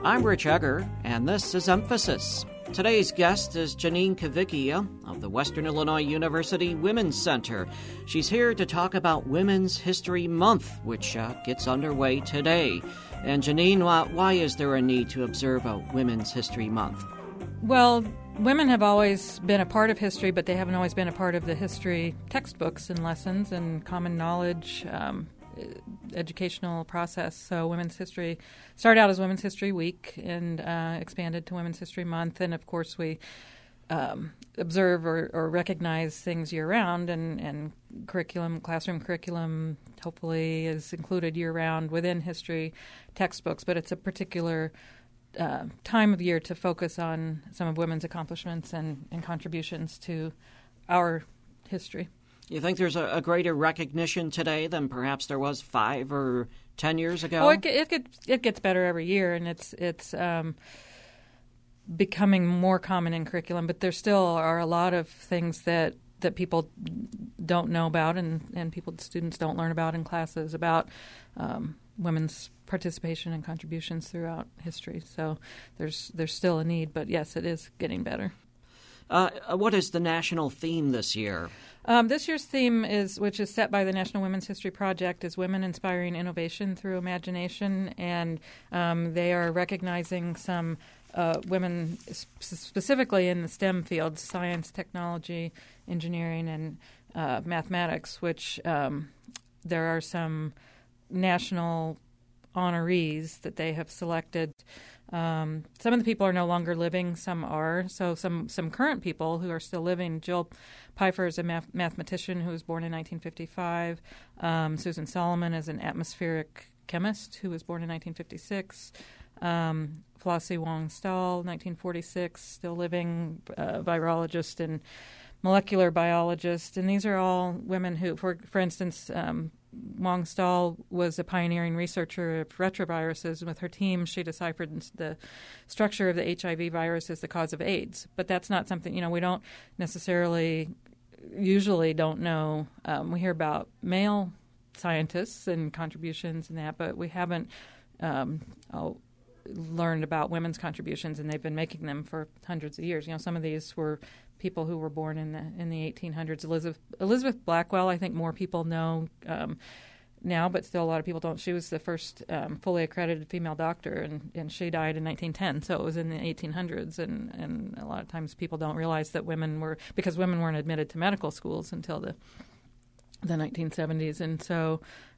I'm Rich Egger, and this is Emphasis. Today's guest is Janine Cavicchia of the Western Illinois University Women's Center. She's here to talk about Women's History Month, which gets underway today. And Janine, why is there a need to observe a Women's History Month? Well, women have always been a part of history, but they haven't always been a part of the history textbooks and lessons and common knowledge educational process. So Women's History started out as Women's History Week and expanded to Women's History Month. And, of course, we observe or recognize things year-round, and classroom curriculum, hopefully is included year-round within history textbooks. But it's a particular time of year to focus on some of women's accomplishments and contributions to our history. You think there's a greater recognition today than perhaps there was 5 or 10 years ago? Oh, it gets better every year, and it's becoming more common in curriculum. But there still are a lot of things that people don't know about, and students don't learn about in classes about women's participation and contributions throughout history. So there's still a need, but yes, it is getting better. What is the national theme this year? This year's theme which is set by the National Women's History Project, is Women Inspiring Innovation Through Imagination, and they are recognizing some women specifically in the STEM fields, science, technology, engineering, and mathematics, which there are some national honorees that they have selected. Some of the people are no longer living, some are. So some current people who are still living. Jill Pfeiffer is a mathematician who was born in 1955. Susan Solomon is an atmospheric chemist who was born in 1956. Flossie Wong Stahl, 1946, still living, virologist and molecular biologist. And these are all women who, for instance, Wong Stahl was a pioneering researcher of retroviruses, and with her team, she deciphered the structure of the HIV virus as the cause of AIDS. But that's not something, we don't usually don't know. We hear about male scientists and contributions and that, but we haven't learned about women's contributions, and they've been making them for hundreds of years. Some of these were people who were born in the 1800s. Elizabeth Blackwell, I think more people know now, but still a lot of people don't. She was the first fully accredited female doctor, and she died in 1910, so it was in the 1800s. And a lot of times people don't realize that women weren't admitted to medical schools until the 1970s, and so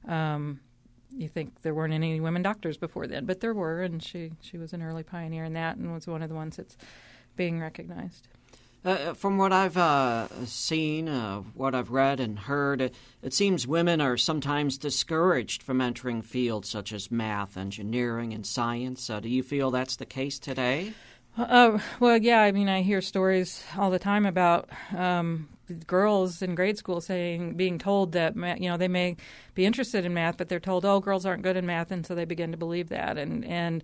you think there weren't any women doctors before then, but there were, and she was an early pioneer in that and was one of the ones that's being recognized. From what I've seen, what I've read and heard, it seems women are sometimes discouraged from entering fields such as math, engineering, and science. Do you feel that's the case today? Well, yeah. I hear stories all the time about girls in grade school being told that, they may be interested in math, but they're told, oh, girls aren't good in math, and so they begin to believe that. And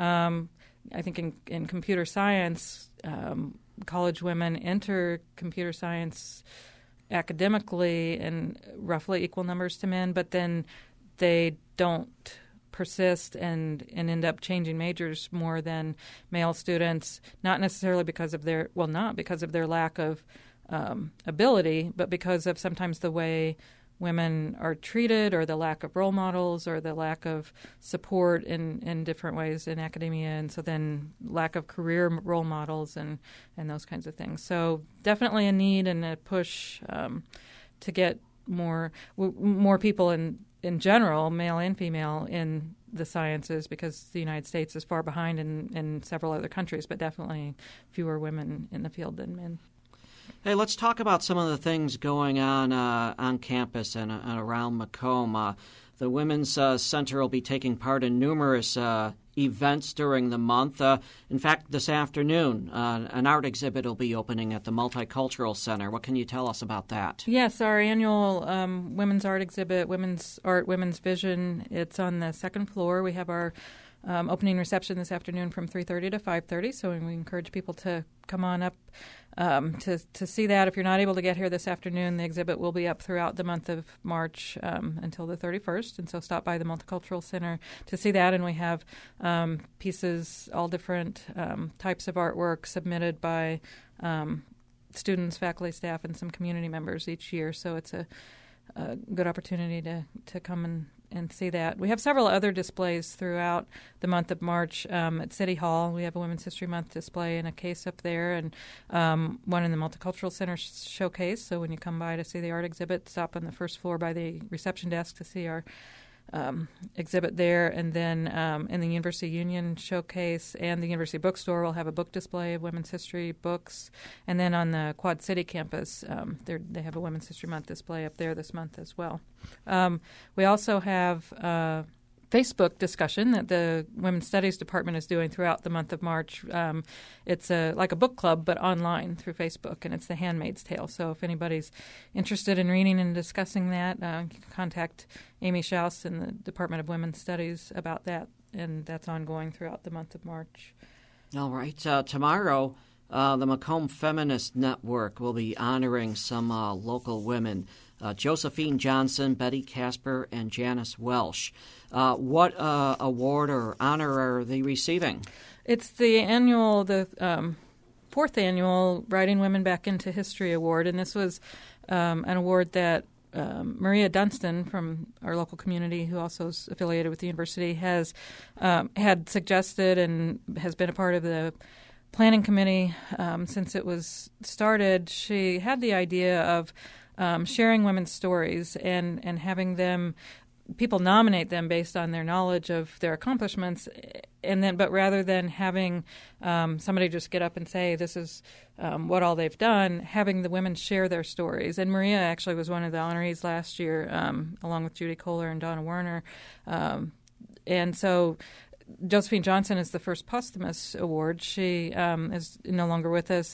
I think in computer science, college women enter computer science academically in roughly equal numbers to men, but then they don't persist and end up changing majors more than male students, not necessarily because of their lack of ability, but because of sometimes the way women are treated, or the lack of role models, or the lack of support in different ways in academia, and so then lack of career role models and those kinds of things. So definitely a need and a push to get more people in general, male and female, in the sciences, because the United States is far behind in several other countries, but definitely fewer women in the field than men. Hey, let's talk about some of the things going on campus and around Macomb. The Women's Center will be taking part in numerous events during the month. In fact, this afternoon, an art exhibit will be opening at the Multicultural Center. What can you tell us about that? Yes, our annual women's art exhibit, Women's Art, Women's Vision. It's on the second floor. We have our opening reception this afternoon from 3:30 to 5:30, so we encourage people to come on up to see that. If you're not able to get here this afternoon, the exhibit will be up throughout the month of March until the 31st, and so stop by the Multicultural Center to see that. And we have pieces, all different types of artwork submitted by students, faculty, staff, and some community members each year. So it's a good opportunity to come and see that. We have several other displays throughout the month of March at City Hall. We have a Women's History Month display and a case up there, and one in the Multicultural Center showcase. So when you come by to see the art exhibit, stop on the first floor by the reception desk to see our exhibit there. And then in the University Union showcase and the University Bookstore, we'll have a book display of women's history books. And then on the Quad City campus, they have a Women's History Month display up there this month as well. We also have Facebook discussion that the Women's Studies Department is doing throughout the month of March. It's like a book club, but online through Facebook, and it's The Handmaid's Tale. So if anybody's interested in reading and discussing that, you can contact Amy Schaus in the Department of Women's Studies about that, and that's ongoing throughout the month of March. All right. Tomorrow, the Macomb Feminist Network will be honoring some local women. Josephine Johnson, Betty Casper, and Janice Welsh. What award or honor are they receiving? It's the fourth annual Writing Women Back into History Award, and this was an award that Maria Dunstan from our local community, who also is affiliated with the university, has had suggested and has been a part of the planning committee since it was started. She had the idea of sharing women's stories and having people nominate them based on their knowledge of their accomplishments, but rather than having somebody just get up and say this is what all they've done, having the women share their stories. And Maria actually was one of the honorees last year, along with Judy Kohler and Donna Werner, and so Josephine Johnson is the first posthumous award. She is no longer with us,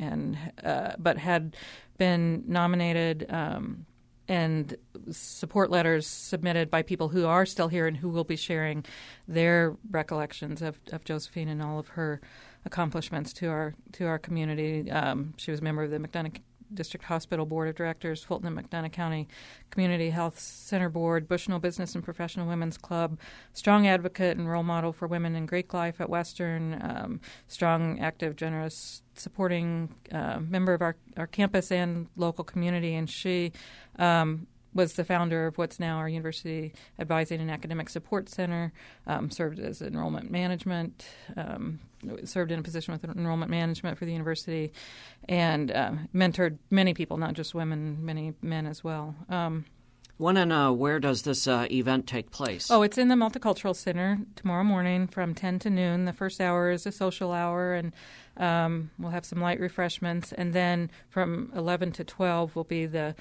but had been nominated and support letters submitted by people who are still here and who will be sharing their recollections of Josephine and all of her accomplishments to our community. She was a member of the McDonough District Hospital Board of Directors, Fulton and McDonough County Community Health Center Board, Bushnell Business and Professional Women's Club, strong advocate and role model for women in Greek life at Western, strong, active, generous, supporting member of our campus and local community. And she was the founder of what's now our University Advising and Academic Support Center, served as enrollment management, served in a position with enrollment management for the university, and mentored many people, not just women, many men as well. When and where does this event take place? Oh, it's in the Multicultural Center tomorrow morning from 10 to noon. The first hour is a social hour, and we'll have some light refreshments. And then from 11 to 12 will be the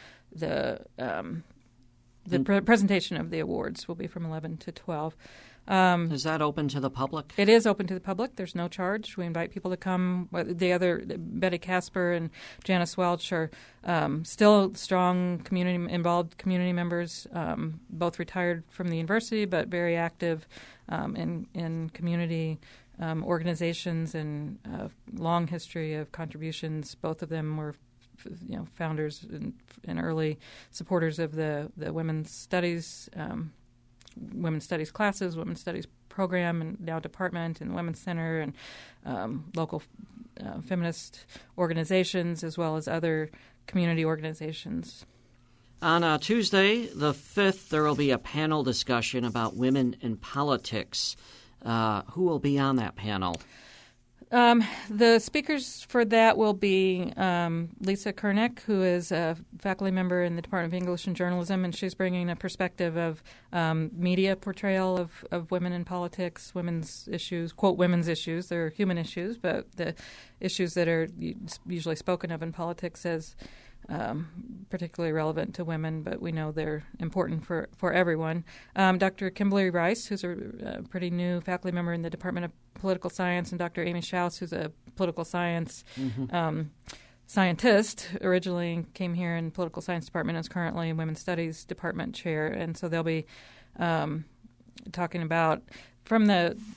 presentation of the awards will be from 11 to 12. Is that open to the public? It is open to the public. There's no charge. We invite people to come. The other, Betty Casper and Janice Welch, are still strong involved community members, both retired from the university but very active in community organizations and long history of contributions. Both of them were founders and early supporters of the women's studies classes, women's studies program, and now department, and Women's Center, and local feminist organizations, as well as other community organizations. On Tuesday, the 5th, there will be a panel discussion about women in politics. Who will be on that panel? The speakers for that will be Lisa Kernick, who is a faculty member in the Department of English and Journalism, and she's bringing a perspective of media portrayal of women in politics, women's issues, quote, women's issues. They're human issues, but the issues that are usually spoken of in politics as particularly relevant to women, but we know they're important for everyone. Dr. Kimberly Rice, who's a pretty new faculty member in the Department of Political Science, and Dr. Amy Schaus, who's a political science scientist, originally came here in Political Science Department and is currently Women's Studies Department chair. And so they'll be talking about, from the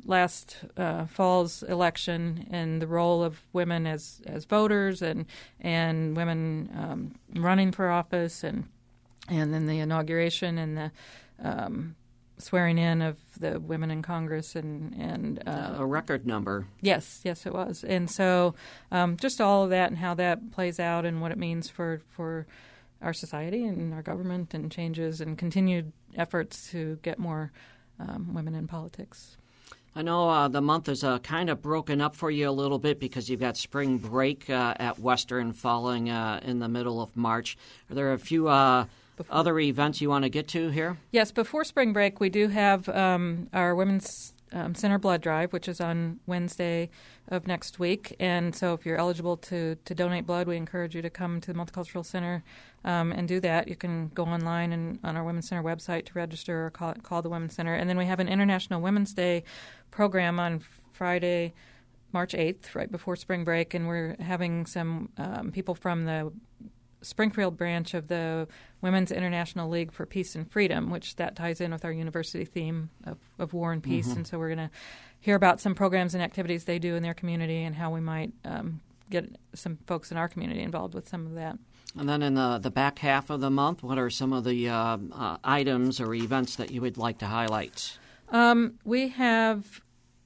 last fall's election and the role of women as voters and women running for office and then the inauguration and the swearing in of the women in Congress and a record number. Yes, it was. And so just all of that and how that plays out and what it means for our society and our government and changes and continued efforts to get more women in politics. I know the month is kind of broken up for you a little bit because you've got spring break at Western falling in the middle of March. Are there a few other events you want to get to here? Yes, before spring break, we do have our Women's Center Blood Drive, which is on Wednesday of next week. And so if you're eligible to donate blood, we encourage you to come to the Multicultural Center and do that. You can go online and on our Women's Center website to register or call the Women's Center. And then we have an International Women's Day program on Friday, March 8th, right before spring break. And we're having some people from the Springfield branch of the Women's International League for Peace and Freedom, which that ties in with our university theme of war and peace. And so we're going to hear about some programs and activities they do in their community and how we might get some folks in our community involved with some of that. And then in the back half of the month, what are some of the items or events that you would like to highlight? We have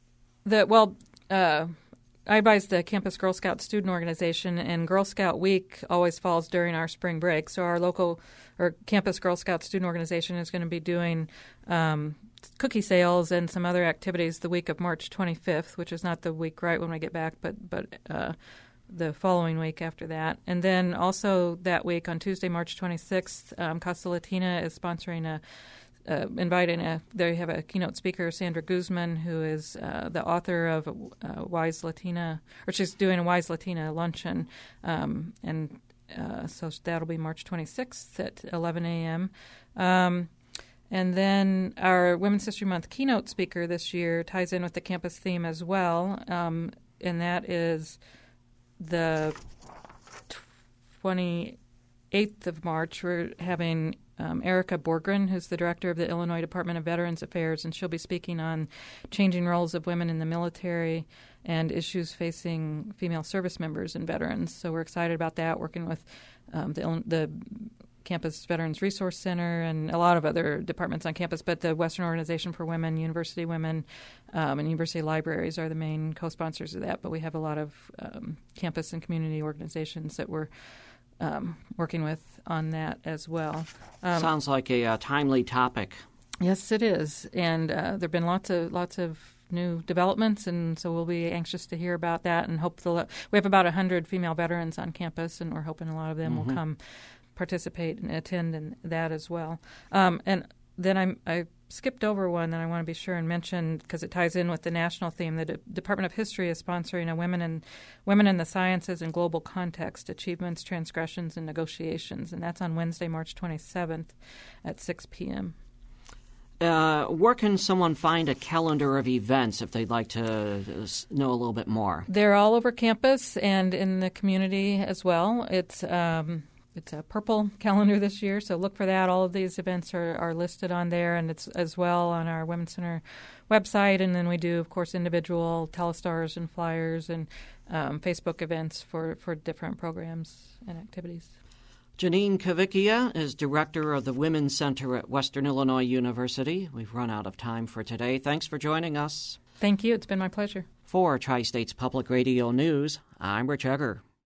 I advise the Campus Girl Scout Student Organization, and Girl Scout Week always falls during our spring break. So our local or Campus Girl Scout Student Organization is going to be doing cookie sales and some other activities the week of March 25th, which is not the week right when we get back, but the following week after that. And then also that week on Tuesday, March 26th, Casa Latina is sponsoring they have a keynote speaker, Sandra Guzman, who is the author of Wise Latina, or she's doing a Wise Latina luncheon, so that'll be March 26th at 11 a.m. And then our Women's History Month keynote speaker this year ties in with the campus theme as well, and that is the 28th of March. We're having Erica Borgren, who's the director of the Illinois Department of Veterans Affairs, and she'll be speaking on changing roles of women in the military and issues facing female service members and veterans. So we're excited about that, working with the Campus Veterans Resource Center and a lot of other departments on campus, but the Western Organization for Women, University Women, and University Libraries are the main co-sponsors of that, but we have a lot of campus and community organizations that we're working with on that as well. Sounds like a timely topic. Yes, it is, and there have been lots of new developments, and so we'll be anxious to hear about that. And hope we have about 100 female veterans on campus, and we're hoping a lot of them will come participate and attend in that as well. And then I skipped over one that I want to be sure and mention because it ties in with the national theme. The Department of History is sponsoring a Women in the Sciences and Global Context, Achievements, Transgressions, and Negotiations, and that's on Wednesday, March 27th at 6 p.m. Where can someone find a calendar of events if they'd like to know a little bit more? They're all over campus and in the community as well. It's a purple calendar this year, so look for that. All of these events are listed on there, and it's as well on our Women's Center website. And then we do, of course, individual telestars and flyers and Facebook events for different programs and activities. Janine Kavickia is director of the Women's Center at Western Illinois University. We've run out of time for today. Thanks for joining us. Thank you. It's been my pleasure. For Tri-States Public Radio News, I'm Rich Egger.